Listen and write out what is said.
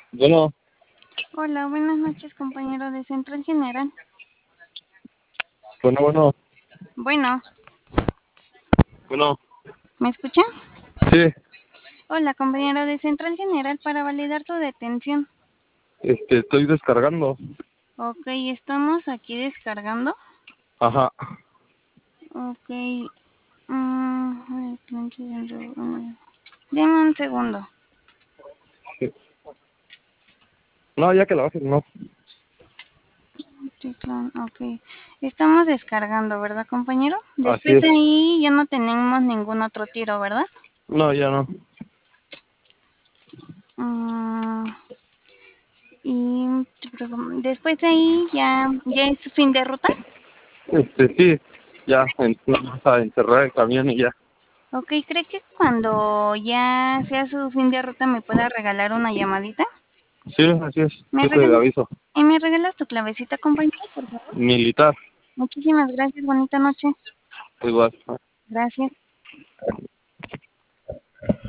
Bueno, Hola, buenas noches, compañero de Central General. bueno, Bueno, bueno, ¿me escucha? sí, Hola, compañero de Central General para validar su detención. estoy descargando. Ok, estamos aquí descargando. Ajá. Ok, deme un segundo. Sí. No, ya que la bajes, no. Ok, estamos descargando, ¿verdad, compañero? Así Después es. de ahí ya no tenemos ningún otro tiro, ¿verdad? No, ya no. Mm, y después de ahí ya es fin de ruta. Sí, ya, vamos a encerrar el camión y ya. Ok, ¿cree que cuando ya sea su fin de ruta me pueda regalar una llamadita? Sí, así es. ¿Me Yo te regalas? aviso. ¿Y me regalas tu clavecita, compañero, por favor? Militar, Muchísimas gracias, bonita noche. igual. Gracias.